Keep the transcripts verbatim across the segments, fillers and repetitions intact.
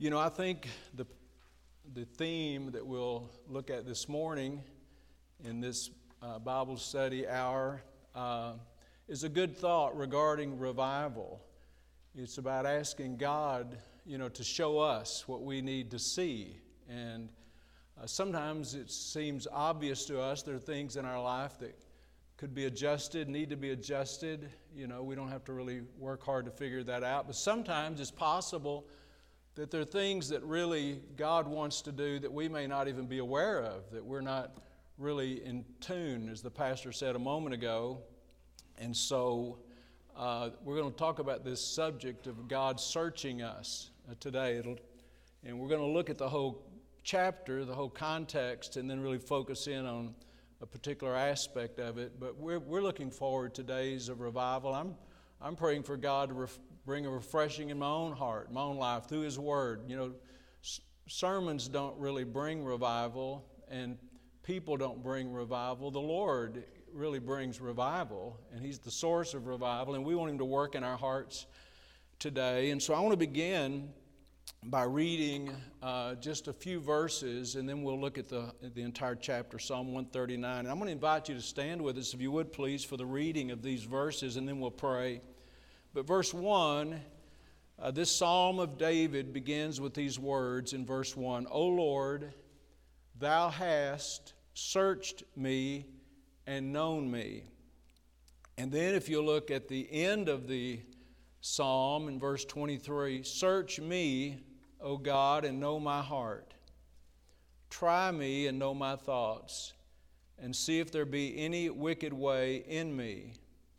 You know, I think the the theme that we'll look at this morning in this uh, Bible study hour uh, is a good thought regarding revival. It's about asking God, you know, to show us what we need to see. And uh, sometimes it seems obvious to us there are things in our life that could be adjusted, need to be adjusted. You know, we don't have to really work hard to figure that out. But sometimes it's possible that there are things that really God wants to do that we may not even be aware of, that we're not really in tune, as the pastor said a moment ago. And so uh, we're going to talk about this subject of God searching us uh, today. It'll, and we're going to look at the whole chapter, the whole context, and then really focus in on a particular aspect of it. But we're, we're looking forward to days of revival. I'm, I'm praying for God to ref, bring a refreshing in my own heart, my own life, through His Word. You know, s- sermons don't really bring revival, and people don't bring revival. The Lord really brings revival, and He's the source of revival, and we want Him to work in our hearts today. And so I want to begin by reading uh, just a few verses, and then we'll look at the, the entire chapter, Psalm one thirty-nine. And I'm going to invite you to stand with us, if you would, please, for the reading of these verses, and then we'll pray. But verse one, uh, this Psalm of David begins with these words in verse one. O Lord, Thou hast searched me and known me. And then if you look at the end of the Psalm in verse twenty-three, search me, O God, and know my heart. Try me and know my thoughts, and see if there be any wicked way in me,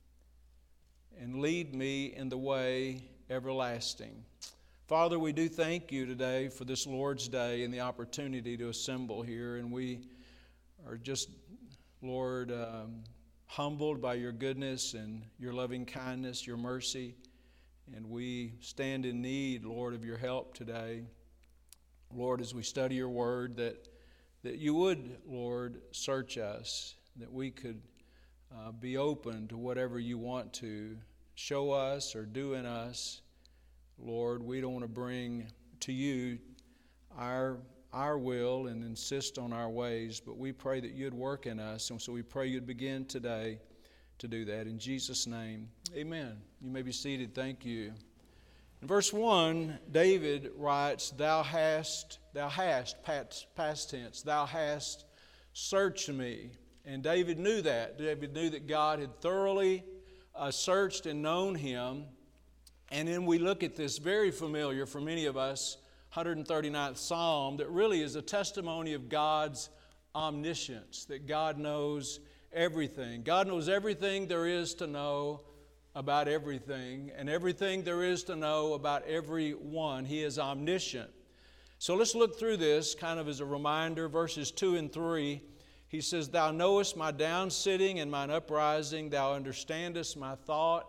and lead me in the way everlasting. Father, we do thank You today for this Lord's Day and the opportunity to assemble here. And we are just, Lord, um, humbled by Your goodness and Your loving kindness, Your mercy. And we stand in need, Lord, of Your help today. Lord, as we study Your Word, that, that You would, Lord, search us, that we could Uh, be open to whatever You want to show us or do in us. Lord, we don't want to bring to You our, our will and insist on our ways, but we pray that You'd work in us, and so we pray You'd begin today to do that. In Jesus' name, amen. You may be seated. Thank you. In verse one, David writes, Thou hast, thou hast, past, past tense, Thou hast searched me. And David knew that. David knew that God had thoroughly uh, searched and known him. And then we look at this very familiar for many of us, one hundred thirty-ninth Psalm, that really is a testimony of God's omniscience, that God knows everything. God knows everything there is to know about everything, and everything there is to know about everyone. He is omniscient. So let's look through this kind of as a reminder, verses two and three. He says, Thou knowest my down sitting and mine uprising. Thou understandest my thought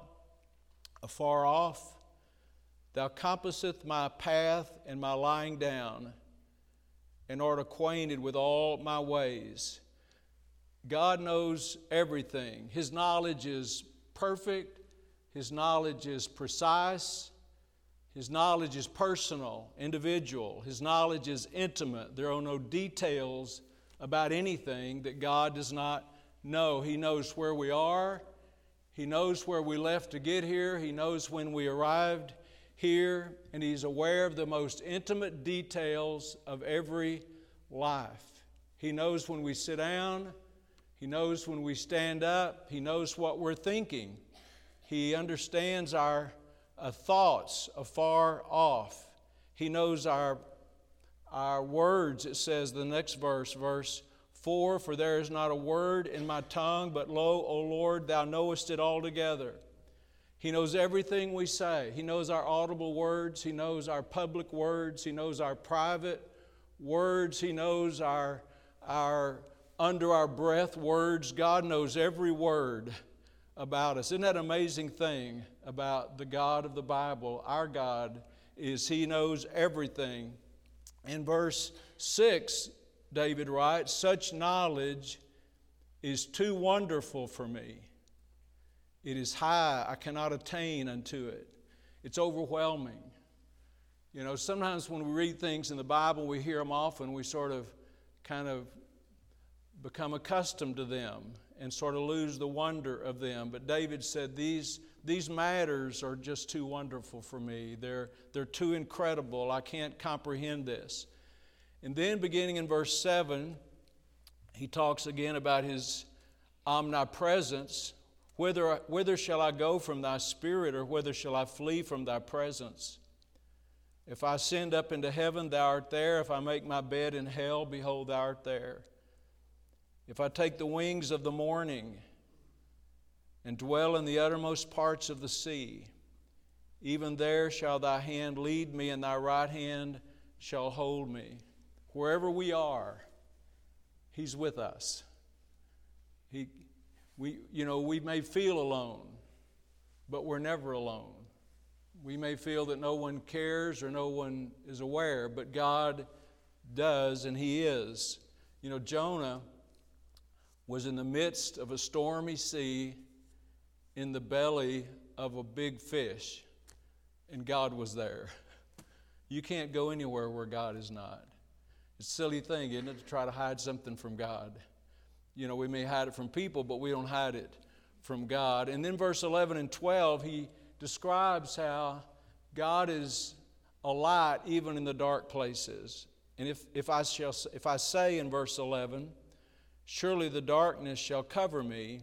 afar off. Thou compasseth my path and my lying down, and art acquainted with all my ways. God knows everything. His knowledge is perfect. His knowledge is precise. His knowledge is personal, individual. His knowledge is intimate. There are no details about anything that God does not know. He knows where we are. He knows where we left to get here. He knows when we arrived here. And He's aware of the most intimate details of every life. He knows when we sit down. He knows when we stand up. He knows what we're thinking. He understands our uh, thoughts afar off. He knows our Our words, it says, the next verse, verse four, For there is not a word in my tongue, but lo, O Lord, Thou knowest it altogether. He knows everything we say. He knows our audible words. He knows our public words. He knows our private words. He knows our, our under our breath words. God knows every word about us. Isn't that an amazing thing about the God of the Bible? Our God is He knows everything. In verse six, David writes, Such knowledge is too wonderful for me. It is high, I cannot attain unto it. It's overwhelming. You know, sometimes when we read things in the Bible, we hear them often, we sort of kind of become accustomed to them and sort of lose the wonder of them. But David said, these, these matters are just too wonderful for me. They're, they're too incredible. I can't comprehend this. And then beginning in verse seven, he talks again about his omnipresence. Whither, whither shall I go from thy spirit, or whither shall I flee from thy presence? If I ascend up into heaven, thou art there. If I make my bed in hell, behold, thou art there. If I take the wings of the morning and dwell in the uttermost parts of the sea, even there shall thy hand lead me, and thy right hand shall hold me. Wherever we are, he's with us. He, we, you know, we may feel alone, but we're never alone. We may feel that no one cares or no one is aware, but God does, and he is. You know, Jonah was in the midst of a stormy sea in the belly of a big fish, and God was there. You can't go anywhere where God is not. It's a silly thing, isn't it, to try to hide something from God. You know, we may hide it from people, but we don't hide it from God. And then verse eleven and twelve, he describes how God is a light even in the dark places. And if, if I shall, if I say in verse eleven, surely the darkness shall cover me,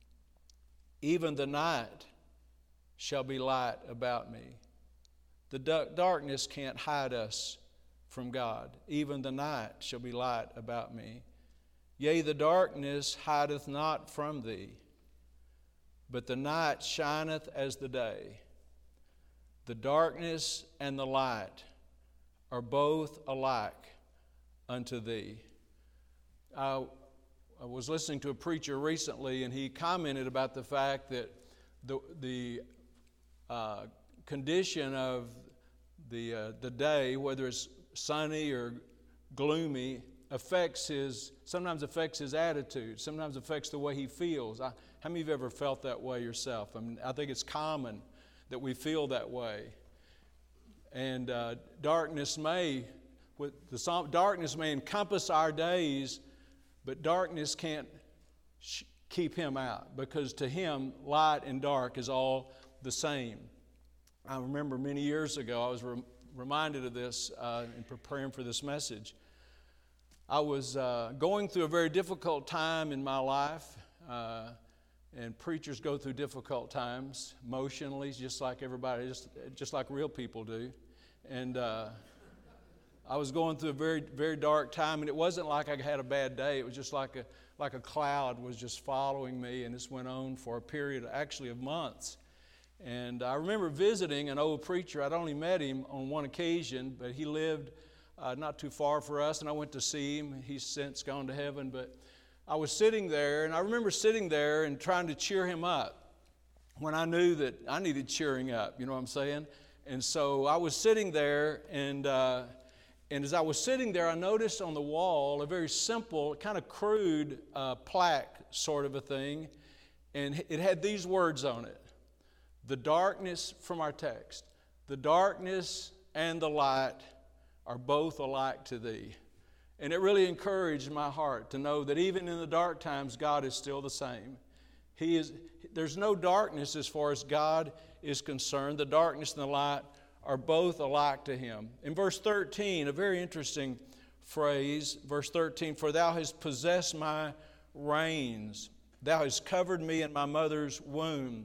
even the night shall be light about me. The du- darkness can't hide us from God. Even the night shall be light about me. Yea, the darkness hideth not from thee, but the night shineth as the day. The darkness and the light are both alike unto thee. I, I was listening to a preacher recently, and he commented about the fact that the, the uh, condition of the, uh, the day, whether it's sunny or gloomy, affects his, sometimes affects his attitude, sometimes affects the way he feels. I, how many of you have ever felt that way yourself? I mean, I think it's common that we feel that way. And uh, darkness may, with the darkness may encompass our days, but darkness can't sh- keep him out, because to him, light and dark is all the same. I remember many years ago, I was re- reminded of this uh, in preparing for this message. I was uh, going through a very difficult time in my life. Uh, And preachers go through difficult times emotionally, just like everybody, just, just like real people do. And uh, I was going through a very, very dark time, and it wasn't like I had a bad day. It was just like a, like a cloud was just following me, and this went on for a period, actually, of months. And I remember visiting an old preacher. I'd only met him on one occasion, but he lived uh, not too far from us, and I went to see him. He's since gone to heaven, but I was sitting there, and I remember sitting there and trying to cheer him up when I knew that I needed cheering up, you know what I'm saying? And so I was sitting there, and uh, and as I was sitting there, I noticed on the wall a very simple, kind of crude uh, plaque sort of a thing, and it had these words on it. The darkness, from our text, the darkness and the light are both alike to thee. And it really encouraged my heart to know that even in the dark times, God is still the same. He is. There's no darkness as far as God is concerned. The darkness and the light are both alike to him. In verse thirteen, a very interesting phrase, verse thirteen, for thou hast possessed my reins. Thou hast covered me in my mother's womb.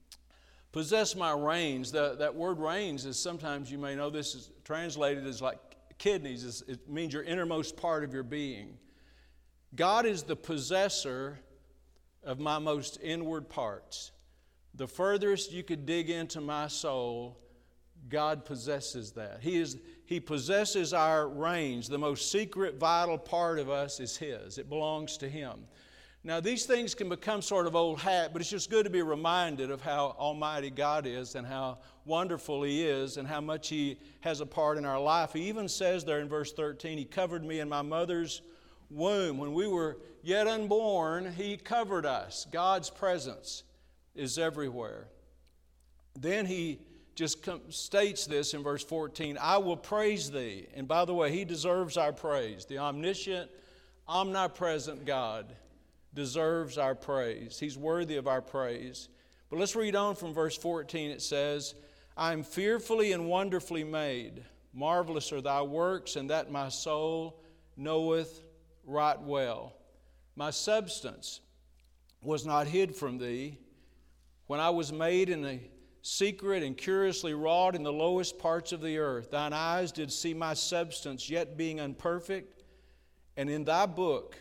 Possess my reins. The, that word reins is sometimes, you may know this is translated as like kidneys. It means your innermost part of your being. God is the possessor of my most inward parts. The furthest you could dig into my soul, God possesses that. He is, He possesses our reins. The most secret, vital part of us is His. It belongs to Him. Now, these things can become sort of old hat, but it's just good to be reminded of how almighty God is and how wonderful He is and how much He has a part in our life. He even says there in verse thirteen, He covered me in my mother's womb. When we were yet unborn, He covered us. God's presence is everywhere. Then He just com- states this in verse fourteen, I will praise thee. And by the way, he deserves our praise. The omniscient, omnipresent God deserves our praise. He's worthy of our praise. But let's read on from verse fourteen. It says, I am fearfully and wonderfully made. Marvelous are thy works, and that my soul knoweth right well. My substance was not hid from thee when I was made in a secret and curiously wrought in the lowest parts of the earth. Thine eyes did see my substance, yet being unperfect, and in thy book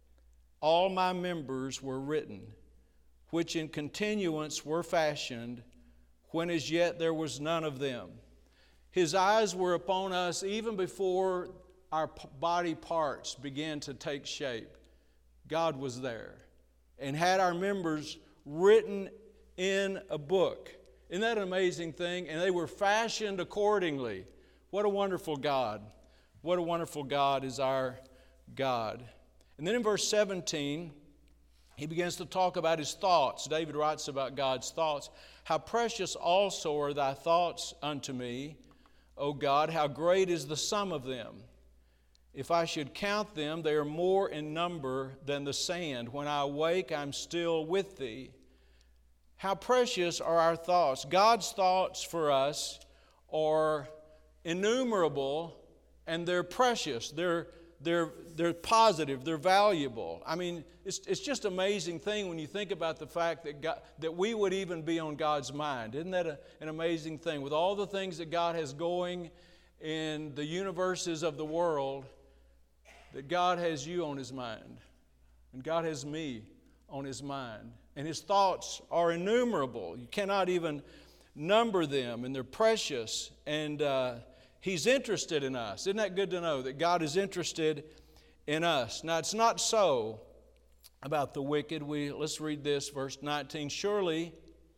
all my members were written, which in continuance were fashioned, when as yet there was none of them. His eyes were upon us even before our body parts began to take shape. God was there and had our members written in a book. Isn't that an amazing thing? And they were fashioned accordingly. What a wonderful God. What a wonderful God is our God. And then in verse seventeen, he begins to talk about his thoughts. David writes about God's thoughts. How precious also are thy thoughts unto me, O God, how great is the sum of them. If I should count them, they are more in number than the sand. When I awake, I'm still with thee. How precious are our thoughts. God's thoughts for us are innumerable, and they're precious. They're, they're, they're positive. They're valuable. I mean, it's, it's just an amazing thing when you think about the fact that, God, that we would even be on God's mind. Isn't that a, an amazing thing? With all the things that God has going in the universes of the world, that God has you on His mind, and God has me on His mind. And His thoughts are innumerable. You cannot even number them, and they're precious. And uh, He's interested in us. Isn't that good to know that God is interested in us? Now, it's not so about the wicked. We let's read this, verse nineteen. Surely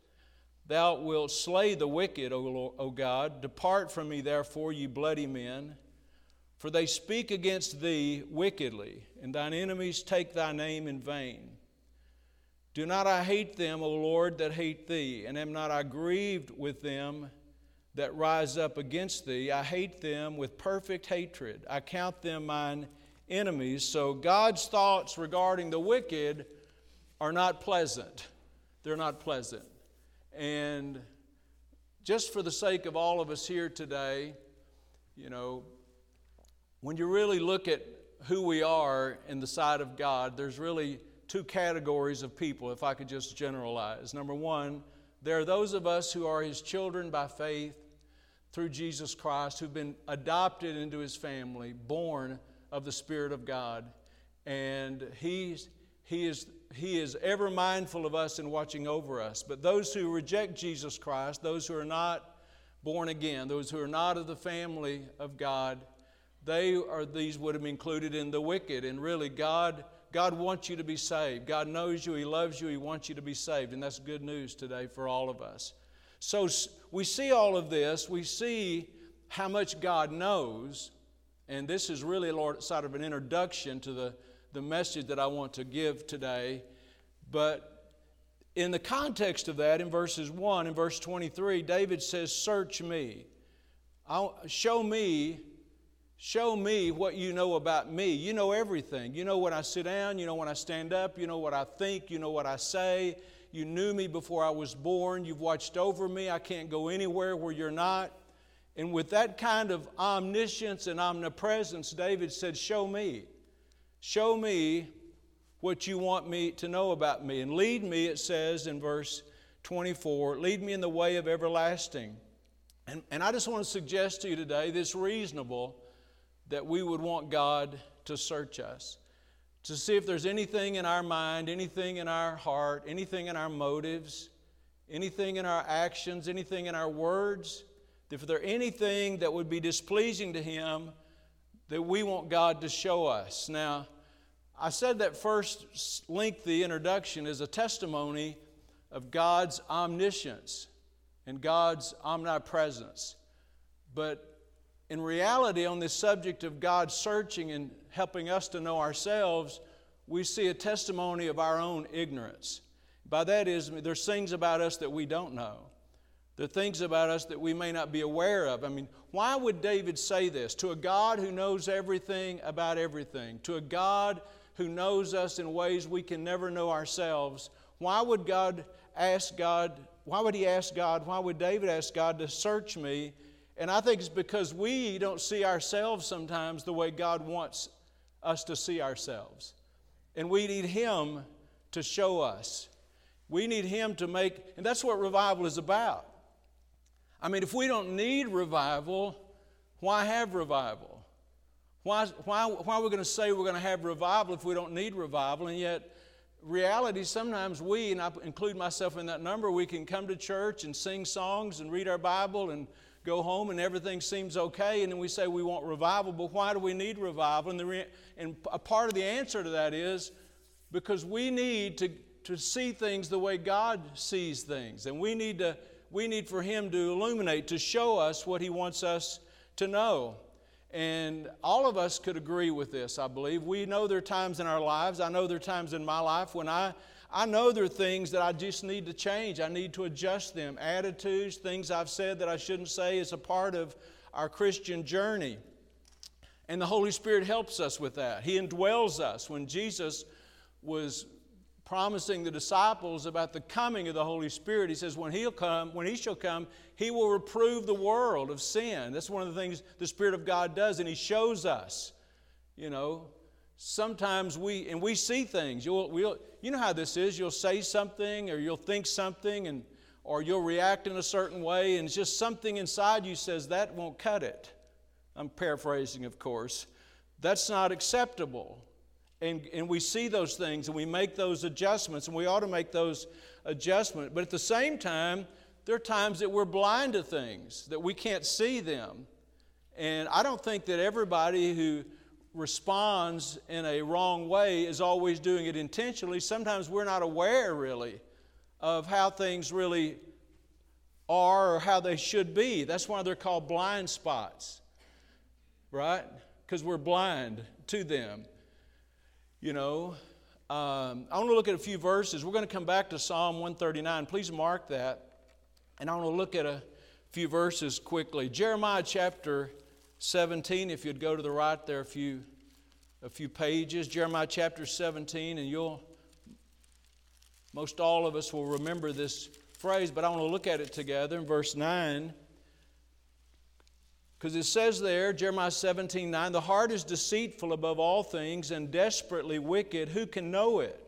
thou wilt slay the wicked, O, Lord, O God. Depart from me, therefore, ye bloody men. For they speak against thee wickedly, and thine enemies take thy name in vain. Do not I hate them, O Lord, that hate thee, and am not I grieved with them that rise up against thee? I hate them with perfect hatred. I count them mine enemies. So God's thoughts regarding the wicked are not pleasant. They're not pleasant. And just for the sake of all of us here today, you know, when you really look at who we are in the sight of God, there's really two categories of people, if I could just generalize. Number one, there are those of us who are His children by faith through Jesus Christ, who've been adopted into His family, born of the Spirit of God. And He's, He is, He is ever mindful of us and watching over us. But those who reject Jesus Christ, those who are not born again, those who are not of the family of God, they are these would have been included in the wicked. And really, God, God wants you to be saved. God knows you. He loves you. He wants you to be saved. And that's good news today for all of us. So we see all of this. We see how much God knows. And this is really, Lord, sort of an introduction to the, the message that I want to give today. But in the context of that, in verses one and verse twenty-three, David says, search me. I'll, show me Show me what you know about me. You know everything. You know when I sit down. You know when I stand up. You know what I think. You know what I say. You knew me before I was born. You've watched over me. I can't go anywhere where you're not. And with that kind of omniscience and omnipresence, David said, show me. Show me what you want me to know about me. And lead me, it says in verse twenty-four, lead me in the way of everlasting. And, and I just want to suggest to you today that it's reasonable that we would want God to search us, to see if there's anything in our mind, anything in our heart, anything in our motives, anything in our actions, anything in our words, if there's anything that would be displeasing to Him, that we want God to show us. Now, I said that first lengthy introduction is a testimony of God's omniscience and God's omnipresence. But in reality, on this subject of God searching and helping us to know ourselves, we see a testimony of our own ignorance. By that is, there's things about us that we don't know. There are things about us that we may not be aware of. I mean, why would David say this? To a God who knows everything about everything, to a God who knows us in ways we can never know ourselves, why would God ask God, why would he ask God, why would David ask God to search me? And I think it's because we don't see ourselves sometimes the way God wants us to see ourselves. And we need him to show us. We need him to make, and that's what revival is about. I mean, if we don't need revival, why have revival? Why, why, why are we going to say we're going to have revival if we don't need revival? And yet, reality, sometimes we, and I include myself in that number, we can come to church and sing songs and read our Bible and go home and everything seems okay, and then we say we want revival, but why do we need revival? And, the re- and a part of the answer to that is because we need to, to see things the way God sees things, and we need to We need for him to illuminate, to show us what he wants us to know. And all of us could agree with this, I believe. We know there are times in our lives, I know there are times in my life when I, I know there are things that I just need to change. I need to adjust them. Attitudes, things I've said that I shouldn't say is a part of our Christian journey. And the Holy Spirit helps us with that. He indwells us. When Jesus was promising the disciples about the coming of the Holy Spirit, he says when he'll come, when he shall come, he will reprove the world of sin. That's one of the things the Spirit of God does, and he shows us. You know, sometimes we, and we see things. You'll, we'll, you know how this is. You'll say something, or you'll think something, and or you'll react in a certain way, and it's just something inside you says that won't cut it. I'm paraphrasing, of course. That's not acceptable. And, and we see those things and we make those adjustments, and we ought to make those adjustments. But at the same time, there are times that we're blind to things, that we can't see them. And I don't think that everybody who responds in a wrong way is always doing it intentionally. Sometimes we're not aware, really, of how things really are or how they should be. That's why they're called blind spots, right? Because we're blind to them. You know, um, I want to look at a few verses. We're going to come back to Psalm one thirty-nine. Please mark that. And I want to look at a few verses quickly. Jeremiah chapter seventeen, if you'd go to the right there a few, a few pages. Jeremiah chapter seventeen, and you'll, most all of us will remember this phrase, but I want to look at it together in verse nine. Because it says there, Jeremiah seventeen nine, the heart is deceitful above all things and desperately wicked. Who can know it?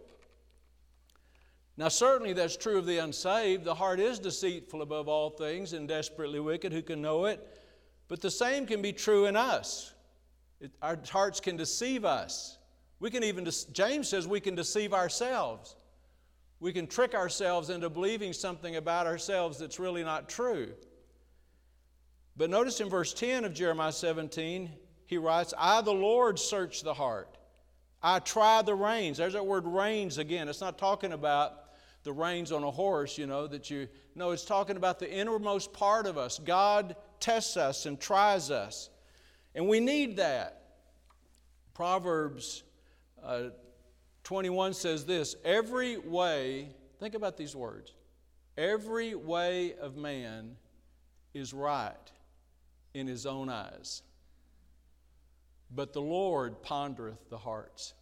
Now certainly that's true of the unsaved. The heart is deceitful above all things and desperately wicked. Who can know it? But the same can be true in us. It, our hearts can deceive us. We can even, James says we can deceive ourselves. We can trick ourselves into believing something about ourselves that's really not true. But notice in verse ten of Jeremiah seventeen, he writes, I, the Lord, search the heart. I try the reins. There's that word reins again. It's not talking about the reins on a horse, you know, that you, no, it's talking about the innermost part of us. God tests us and tries us. And we need that. Proverbs uh, twenty-one says this, every way, think about these words, every way of man is right in his own eyes, but the Lord pondereth the hearts.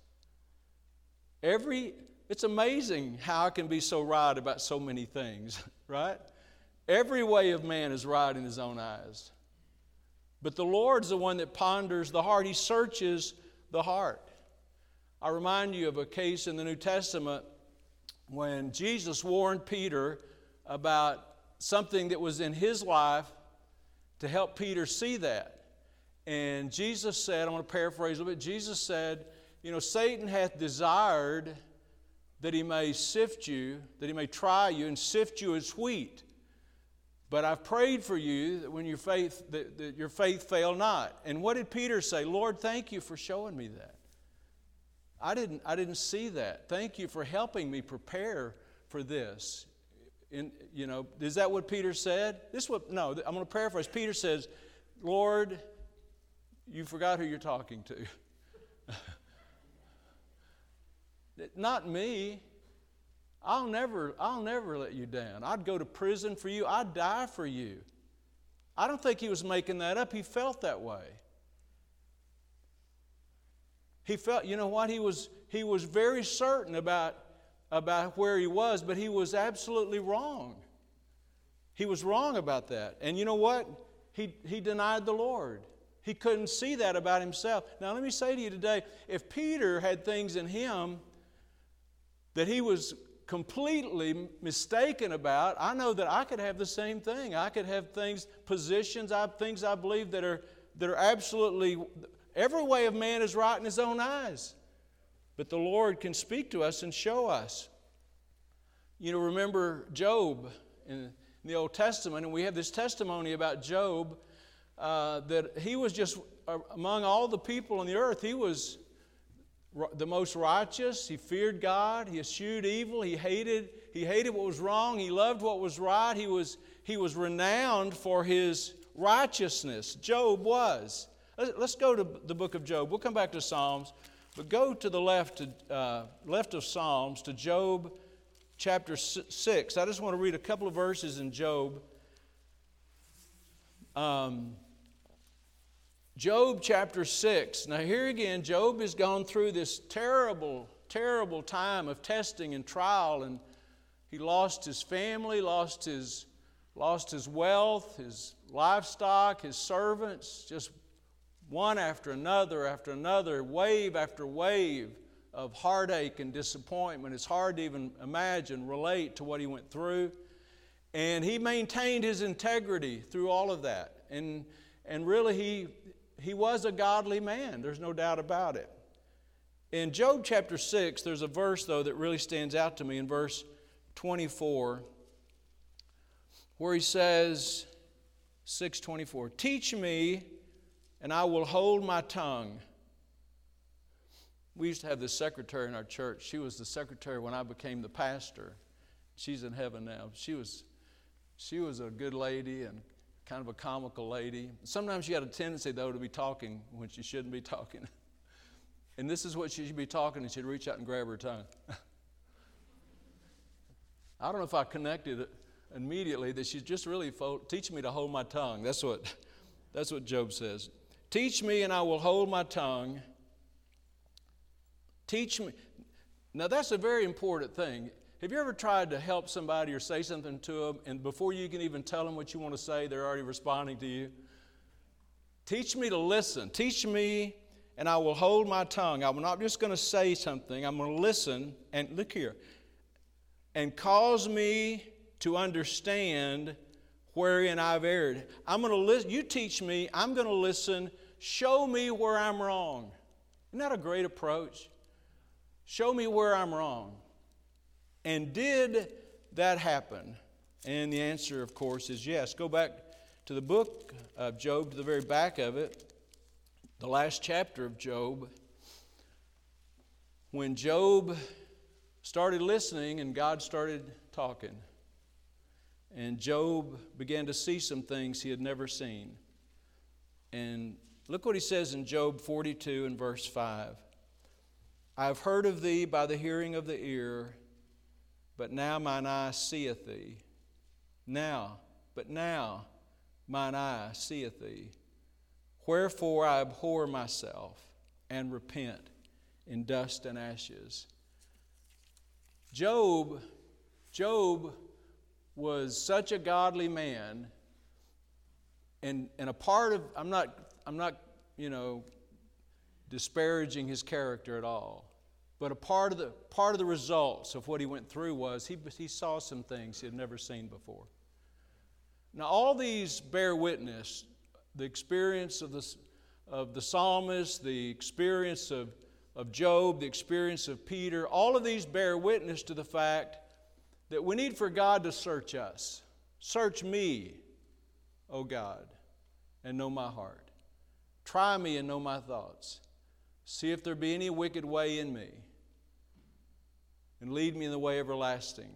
Every, it's amazing how I can be so right about so many things, right? Every way of man is right in his own eyes, but the Lord's the one that ponders the heart. He searches the heart. I remind you of a case in the New Testament when Jesus warned Peter about something that was in his life to help Peter see that. And Jesus said, I want to paraphrase a little bit, Jesus said, you know, Satan hath desired that he may sift you, that he may try you and sift you as wheat. But I've prayed for you that when your faith, that, that your faith fail not. And what did Peter say? Lord, thank you for showing me that. I didn't, I didn't see that. Thank you for helping me prepare for this. In, you know, is that what Peter said? This is what, no, I'm going to paraphrase. Peter says, Lord, you forgot who you're talking to. Not me. I'll never, I'll never let you down. I'd go to prison for you. I'd die for you. I don't think he was making that up. He felt that way. He felt, you know what, he was, he was very certain about, about where he was, but he was absolutely wrong. He was wrong about that. And you know what? He, he denied the Lord. He couldn't see that about himself. Now let me say to you today, if Peter had things in him that he was completely mistaken about, I know that I could have the same thing. I could have things, positions, I, things I believe that are, that are absolutely, every way of man is right in his own eyes. But the Lord can speak to us and show us. You know, remember Job in the Old Testament, and we have this testimony about Job uh, that he was just, uh, among all the people on the earth, he was the most righteous. He feared God. He eschewed evil. He hated, he hated what was wrong. He loved what was right. He was, he was renowned for his righteousness. Job was. Let's go to the book of Job. We'll come back to Psalms, but go to the left, to, uh, left of Psalms to Job chapter six. I just want to read a couple of verses in Job. Um, Job chapter six. Now here again, Job has gone through this terrible, terrible time of testing and trial, and he lost his family, lost his, lost his wealth, his livestock, his servants, just one after another after another, wave after wave of heartache and disappointment. It's hard to even imagine, relate to what he went through. And he maintained his integrity through all of that. And, and really he, he was a godly man. There's no doubt about it. In Job chapter six, there's a verse, though, that really stands out to me in verse twenty-four, where he says, six twenty-four, "Teach me, and I will hold my tongue." We used to have this secretary in our church. She was the secretary when I became the pastor. She's in heaven now. She was, she was a good lady and kind of a comical lady. Sometimes she had a tendency, though, to be talking when she shouldn't be talking. And this is what she should be talking, and she'd reach out and grab her tongue. I don't know if I connected it immediately that she's just really fo- teaching me to hold my tongue. That's what, that's what Job says. Teach me, and I will hold my tongue. Teach me. Now, that's a very important thing. Have you ever tried to help somebody or say something to them, and before you can even tell them what you want to say, they're already responding to you? Teach me to listen. Teach me, and I will hold my tongue. I'm not just going to say something. I'm going to listen, and look here, and cause me to understand wherein I've erred. I'm going to listen. You teach me. I'm going to listen. Show me where I'm wrong. Isn't that a great approach? Show me where I'm wrong. And did that happen? And the answer, of course, is yes. Go back to the book of Job, to the very back of it, the last chapter of Job. When Job started listening and God started talking, and Job began to see some things he had never seen. And look what he says in Job forty-two and verse five. "I have heard of thee by the hearing of the ear, but now mine eye seeth thee. Now, but now mine eye seeth thee. Wherefore I abhor myself and repent in dust and ashes." Job, Job was such a godly man, and, and a part of, I'm not, I'm not, you know, disparaging his character at all. But a part of the part of the results of what he went through was he, he saw some things he had never seen before. Now, all these bear witness, the experience of the, of the psalmist, the experience of, of Job, the experience of Peter, all of these bear witness to the fact that we need for God to search us. Search me, O God, and know my heart. Try me and know my thoughts. See if there be any wicked way in me, and lead me in the way everlasting.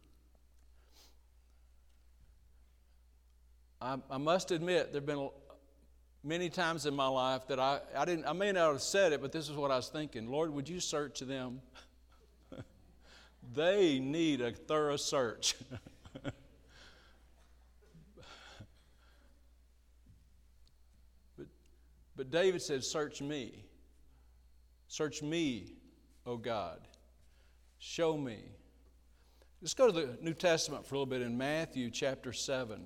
I, I must admit, there have been many times in my life that I, I didn't. I may not have said it, but this is what I was thinking. Lord, would you search them? They need a thorough search. but, but David said, search me. Search me, O God. Show me. Let's go to the New Testament for a little bit in Matthew chapter seven.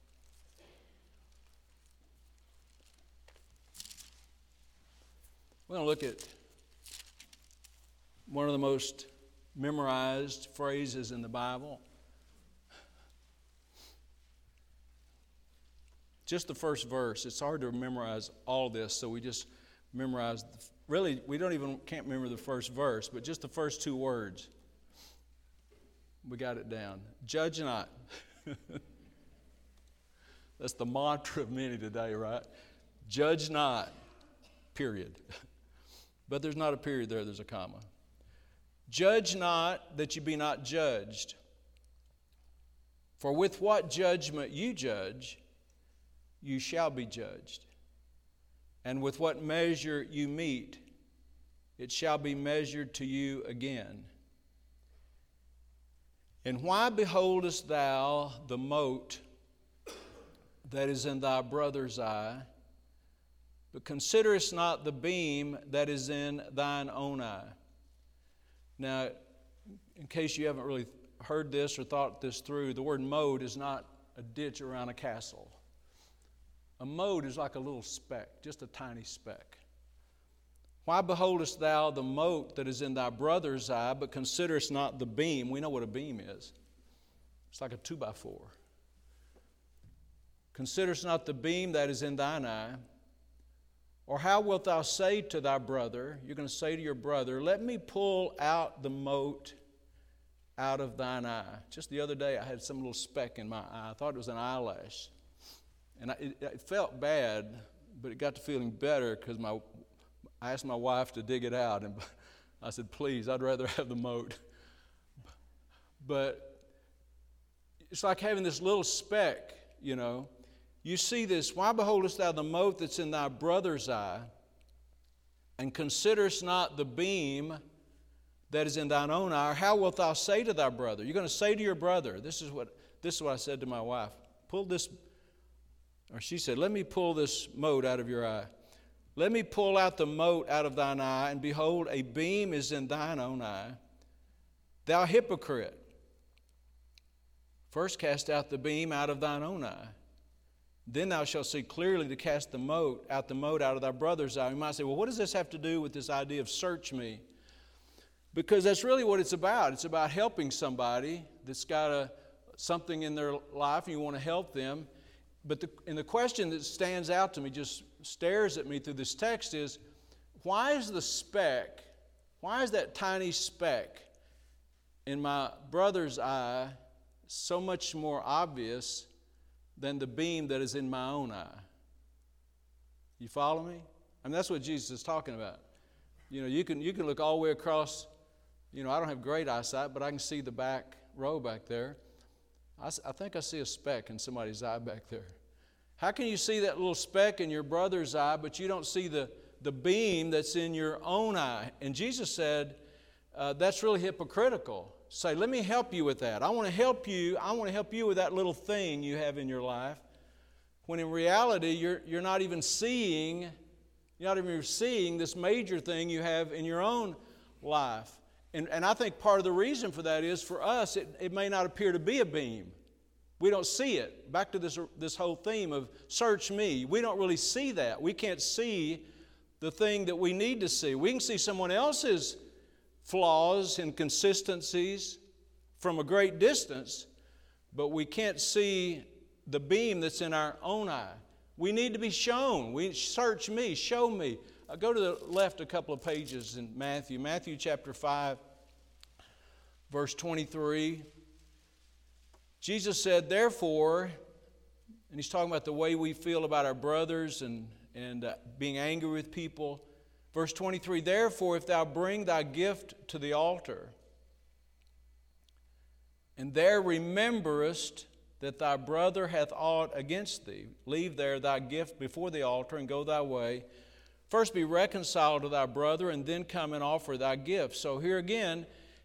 We're going to look at one of the most memorized phrases in the Bible. Just the first verse. It's hard to memorize all this, so we just memorize. The, really, we don't even can't remember the first verse, but just the first two words. We got it down. Judge not. That's the mantra of many today, right? Judge not. Period. But there's not a period there, there's a comma. Judge not that you be not judged. For with what judgment you judge, you shall be judged. And with what measure you meet, it shall be measured to you again. And why beholdest thou the mote that is in thy brother's eye, but considerest not the beam that is in thine own eye? Now, in case you haven't really heard this or thought this through, the word mote is not a ditch around a castle. A mote is like a little speck, just a tiny speck. Why beholdest thou the mote that is in thy brother's eye, but considerest not the beam? We know what a beam is. It's like a two by four. Considerest not the beam that is in thine eye. Or how wilt thou say to thy brother, you're going to say to your brother, let me pull out the mote out of thine eye. Just the other day I had some little speck in my eye. I thought it was an eyelash. And I, it, it felt bad, but it got to feeling better because my I asked my wife to dig it out, and I said, please, I'd rather have the mote. But it's like having this little speck, you know. You see this, why beholdest thou the mote that's in thy brother's eye, and considerest not the beam that is in thine own eye? Or how wilt thou say to thy brother? You're going to say to your brother, this is what this is what I said to my wife. Pull this, or she said, let me pull this mote out of your eye. Let me pull out the mote out of thine eye, and behold, a beam is in thine own eye. Thou hypocrite, first cast out the beam out of thine own eye. Then thou shalt see clearly to cast the mote out the mote out of thy brother's eye. You might say, well, what does this have to do with this idea of search me? Because that's really what it's about. It's about helping somebody that's got a, something in their life and you want to help them. But the, and the question that stands out to me, just stares at me through this text is, why is the speck, why is that tiny speck in my brother's eye so much more obvious than the beam that is in my own eye? You follow me? I mean, that's what Jesus is talking about. You know, you can you can look all the way across. You know, I don't have great eyesight, but I can see the back row back there. I, I think I see a speck in somebody's eye back there. How can you see that little speck in your brother's eye, but you don't see the, the beam that's in your own eye? And Jesus said, uh, that's really hypocritical. Say, let me help you with that. I want to help you. I want to help you with that little thing you have in your life. When in reality, you're, you're not even seeing, you're not even seeing this major thing you have in your own life. And, and I think part of the reason for that is, for us, it, it may not appear to be a beam. We don't see it. Back to this, this whole theme of search me. We don't really see that. We can't see the thing that we need to see. We can see someone else's flaws, inconsistencies from a great distance, but we can't see the beam that's in our own eye. We need to be shown. We search me, show me. I'll go to the left a couple of pages in Matthew. Matthew chapter five, verse twenty-three. Jesus said, therefore, and he's talking about the way we feel about our brothers and, and uh, being angry with people. Verse twenty-three, therefore, if thou bring thy gift to the altar, and there rememberest that thy brother hath aught against thee, leave there thy gift before the altar and go thy way. First be reconciled to thy brother, and then come and offer thy gift. So here again,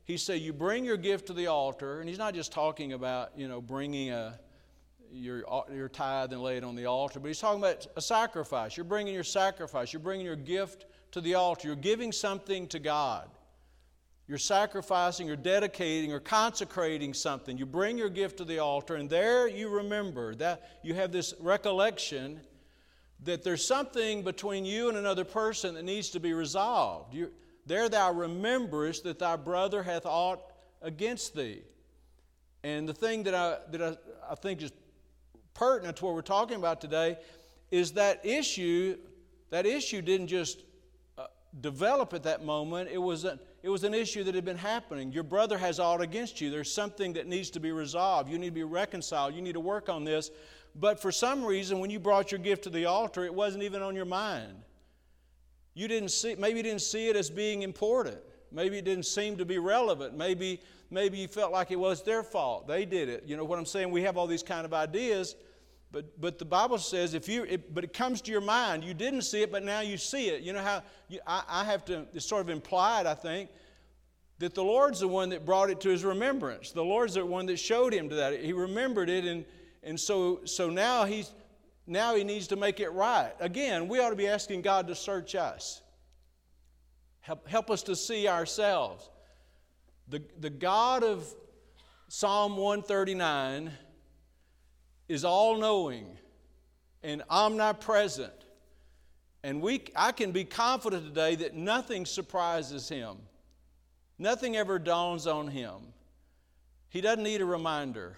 he said, you bring your gift to the altar, and he's not just talking about, you know, bringing a, your, your tithe and lay it on the altar, but he's talking about a sacrifice. You're bringing your sacrifice. You're bringing your gift to the altar. You're giving something to God. You're sacrificing, you're dedicating or consecrating something. You bring your gift to the altar, and there you remember that you have this recollection that there's something between you and another person that needs to be resolved. You're, there thou rememberest that thy brother hath aught against thee. And the thing that I, that I, I think is pertinent to what we're talking about today is that issue, that issue didn't just uh, develop at that moment. It was, a, it was an issue that had been happening. Your brother has aught against you. There's something that needs to be resolved. You need to be reconciled. You need to work on this. But for some reason, when you brought your gift to the altar, it wasn't even on your mind. You didn't see, maybe you didn't see it as being important. Maybe it didn't seem to be relevant. Maybe, maybe you felt like it was their fault. They did it. You know what I'm saying? We have all these kind of ideas, but but the Bible says if you, it, but it comes to your mind. You didn't see it, but now you see it. You know how you, I, I have to. It's sort of implied, I think, that the Lord's the one that brought it to his remembrance. The Lord's the one that showed him to that. He remembered it, and and so so now he's. Now he needs to make it right. Again, we ought to be asking God to search us. Help, help us to see ourselves. The, the God of Psalm one thirty-nine is all-knowing and omnipresent. And we, I can be confident today that nothing surprises him. Nothing ever dawns on him. He doesn't need a reminder.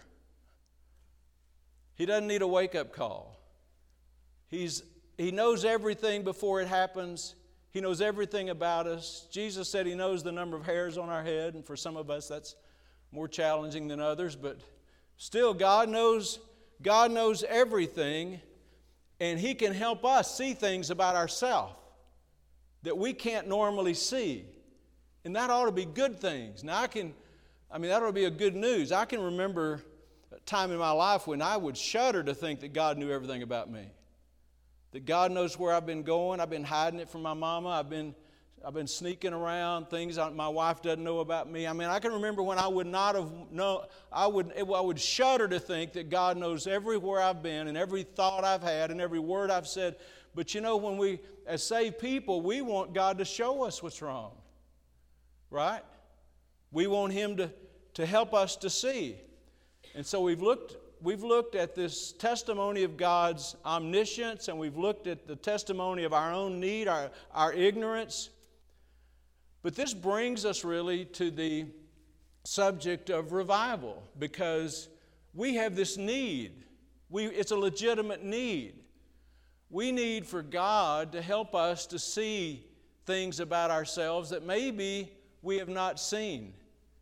He doesn't need a wake-up call. He's, he knows everything before it happens. He knows everything about us. Jesus said he knows the number of hairs on our head, and for some of us that's more challenging than others, but still God knows, God knows everything, and he can help us see things about ourselves that we can't normally see. And that ought to be good things. Now I can, I mean that ought to be a good news. I can remember a time in my life when I would shudder to think that God knew everything about me. That God knows where I've been going. I've been hiding it from my mama. I've been, I've been sneaking around things my wife doesn't know about me. I mean, I can remember when I would not have known, I would, I would shudder to think that God knows everywhere I've been and every thought I've had and every word I've said. But you know, when we, as saved people, we want God to show us what's wrong. Right? We want him to, to help us to see. And so we've looked We've looked at this testimony of God's omniscience, and we've looked at the testimony of our own need, our, our ignorance. But this brings us really to the subject of revival, because we have this need. We, it's a legitimate need. We need for God to help us to see things about ourselves that maybe we have not seen.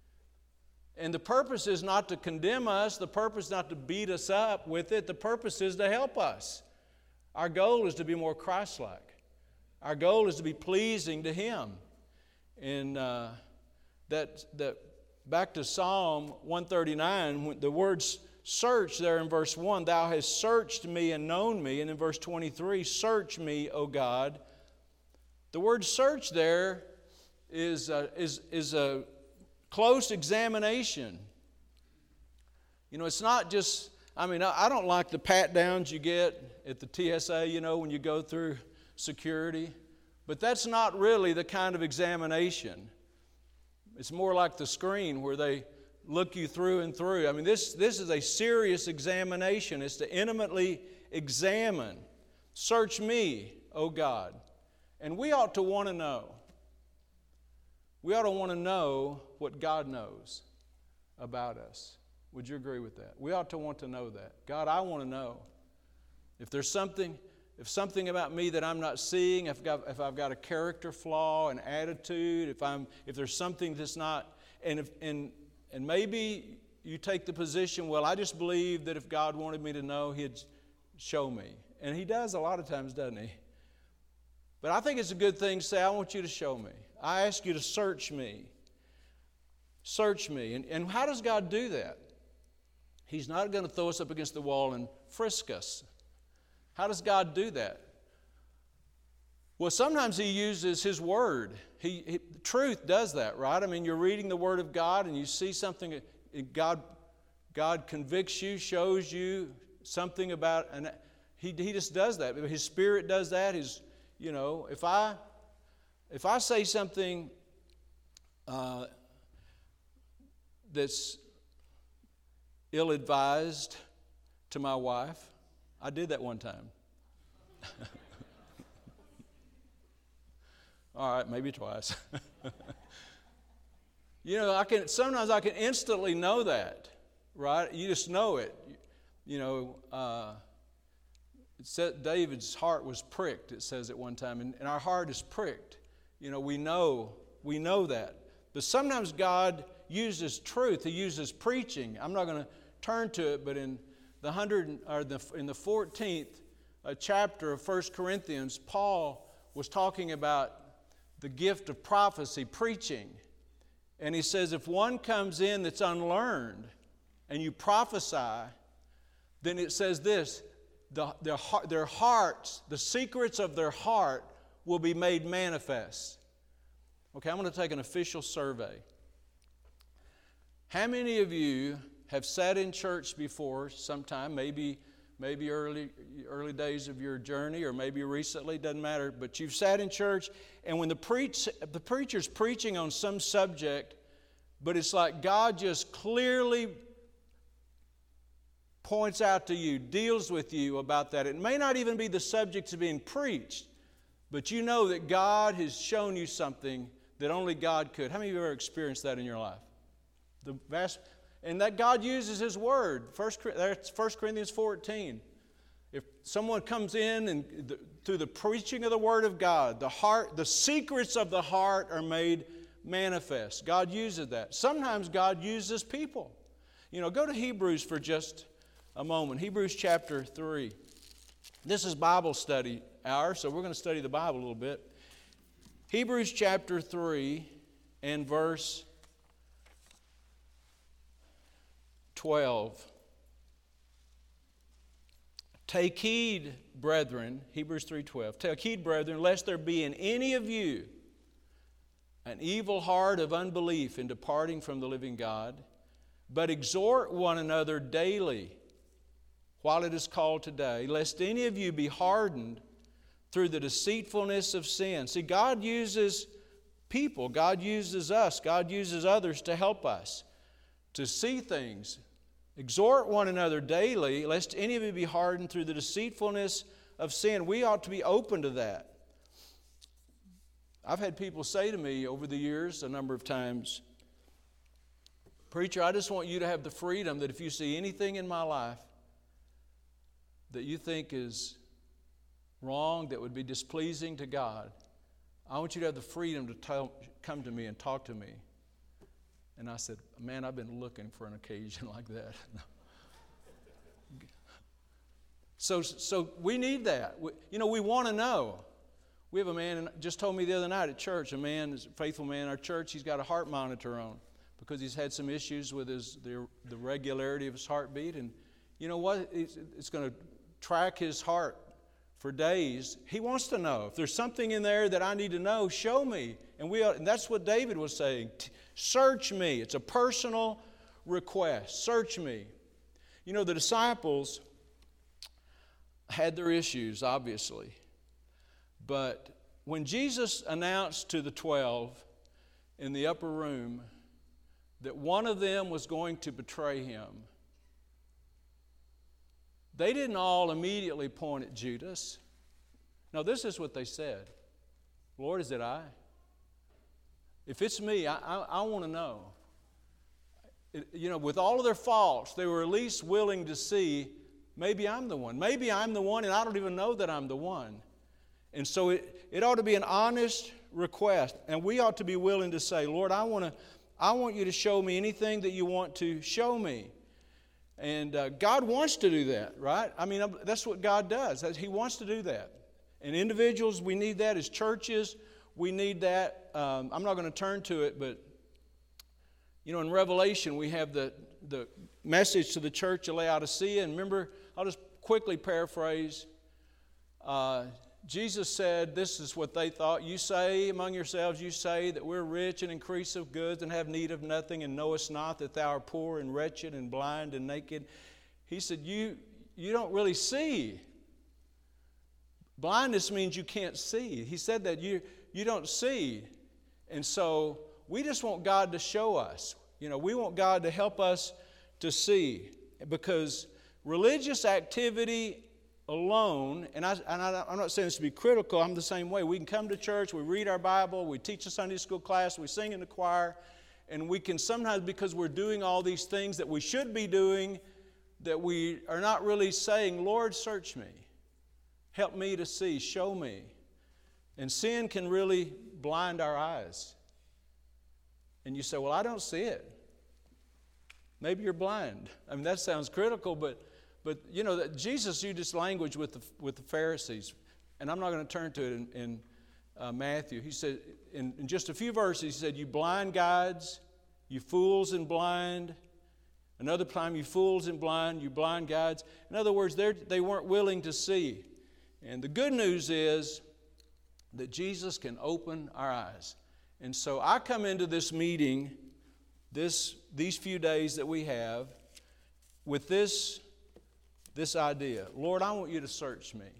And the purpose is not to condemn us. The purpose is not to beat us up with it. The purpose is to help us. Our goal is to be more Christ-like. Our goal is to be pleasing to him. And uh, that, that back to Psalm one thirty-nine, when the words search there in verse one, thou hast searched me and known me. And in verse twenty-three, search me, O God. The word search there is, uh, is, is a close examination. You know, it's not just, I mean, I don't like the pat downs you get at the T S A, you know, when you go through security. But that's not really the kind of examination. It's more like the screen where they look you through and through. I mean, this, this is a serious examination. It's to intimately examine. Search me, O God. And we ought to want to know. We ought to want to know what God knows about us. Would you agree with that? We ought to want to know that. God, I want to know. If there's something, if something about me that I'm not seeing, if I've got, if I've got a character flaw, an attitude, if I'm, if there's something that's not, and if, and and maybe you take the position, well, I just believe that if God wanted me to know, He'd show me, and He does a lot of times, doesn't He? But I think it's a good thing to say, I want you to show me. I ask you to search me. Search me. And, and how does God do that? He's not going to throw us up against the wall and frisk us. How does God do that? Well, sometimes he uses his word. He, he truth does that, right? I mean, you're reading the word of God and you see something, God, God convicts you, shows you something about, and he, he just does that. His Spirit does that. His, you know, if I, if I say something uh, that's ill-advised to my wife, I did that one time. All right, maybe twice. You know, I can sometimes I can instantly know that, right? You just know it. You know, uh, it said David's heart was pricked, it says at one time, and, and our heart is pricked. You know, we know, we know that. But sometimes God uses truth. He uses preaching. I'm not going to turn to it, but in the hundred or the in the fourteenth uh, chapter of First Corinthians, Paul was talking about the gift of prophecy, preaching. And he says, if one comes in that's unlearned and you prophesy, then it says this, the, their, their hearts, the secrets of their heart will be made manifest. Okay, I'm going to take an official survey. How many of you have sat in church before sometime, maybe maybe early early days of your journey or maybe recently, doesn't matter, but you've sat in church and when the preach the preacher's preaching on some subject, but it's like God just clearly points out to you, deals with you about that. It may not even be the subject that's being preached, but you know that God has shown you something that only God could. How many of you have ever experienced that in your life? The vast And that God uses His Word. First, that's First Corinthians fourteen. If someone comes in and the, through the preaching of the Word of God, the heart, the secrets of the heart are made manifest. God uses that. Sometimes God uses people. You know, go to Hebrews for just a moment. Hebrews chapter three. This is Bible study hour, so we're going to study the Bible a little bit. Hebrews chapter three and verse twelve. Take heed, brethren, Hebrews three twelve. Take heed, brethren, lest there be in any of you an evil heart of unbelief in departing from the living God, but exhort one another daily while it is called today, lest any of you be hardened through the deceitfulness of sin. See, God uses people, God uses us, God uses others to help us to see things. Exhort one another daily, lest any of you be hardened through the deceitfulness of sin. We ought to be open to that. I've had people say to me over the years a number of times, preacher, I just want you to have the freedom that if you see anything in my life that you think is wrong, that would be displeasing to God, I want you to have the freedom to tell, come to me and talk to me. And I said, man, I've been looking for an occasion like that. so, so we need that. We, you know, we want to know. We have a man, just told me the other night at church, a man, a faithful man in our church, he's got a heart monitor on because he's had some issues with his the, the regularity of his heartbeat. And you know what? It's, it's going to track his heart for days. He wants to know. If there's something in there that I need to know, show me. And, we, and that's what David was saying. Search me. It's a personal request. Search me. You know, the disciples had their issues, obviously. But when Jesus announced to the twelve in the upper room that one of them was going to betray him, they didn't all immediately point at Judas. No, this is what they said. Lord, is it I? If it's me, I, I, I want to know. It, you know, with all of their faults, they were at least willing to see, maybe I'm the one. Maybe I'm the one and I don't even know that I'm the one. And so it, it ought to be an honest request. And we ought to be willing to say, Lord, I want to, I want you to show me anything that you want to show me. And uh, God wants to do that, right? I mean, that's what God does. He wants to do that. And individuals, we need that. As churches, we need that. Um, I'm not going to turn to it, but, you know, in Revelation, we have the, the message to the church of Laodicea. And remember, I'll just quickly paraphrase. Uh, Jesus said, this is what they thought. You say among yourselves, you say that we're rich and increase of goods and have need of nothing, and knowest not that thou art poor and wretched and blind and naked. He said, you, you don't really see. Blindness means you can't see. He said that you, you don't see. And so we just want God to show us. You know, we want God to help us to see. Because religious activity alone, and, I, and I, I'm not saying this to be critical, I'm the same way. We can come to church, we read our Bible, we teach a Sunday school class, we sing in the choir, and we can sometimes, because we're doing all these things that we should be doing, that we are not really saying, Lord, search me. Help me to see, show me. And sin can really blind our eyes. And you say, well, I don't see it. Maybe you're blind. I mean, that sounds critical, but But, you know, that Jesus used this language with the, with the Pharisees. And I'm not going to turn to it in, in uh, Matthew. He said, in, in just a few verses, he said, you blind guides, you fools and blind. Another time, you fools and blind, you blind guides. In other words, they weren't willing to see. And the good news is that Jesus can open our eyes. And so I come into this meeting, this these few days that we have, with this This idea. Lord, I want you to search me.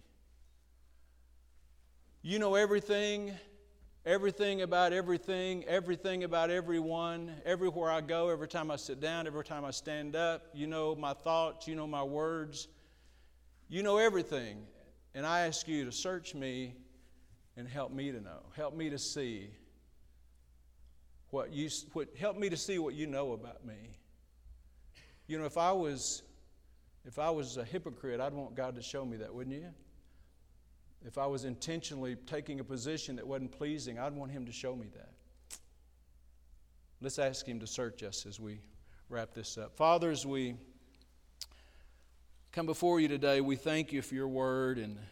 You know everything, everything about everything, everything about everyone, everywhere I go, every time I sit down, every time I stand up. You know my thoughts, you know my words. You know everything. And I ask you to search me and help me to know. Help me to see what you, what, help me to see what you know about me. You know, if I was... If I was a hypocrite, I'd want God to show me that, wouldn't you? If I was intentionally taking a position that wasn't pleasing, I'd want Him to show me that. Let's ask Him to search us as we wrap this up. Father, as we come before you today, we thank you for your word, and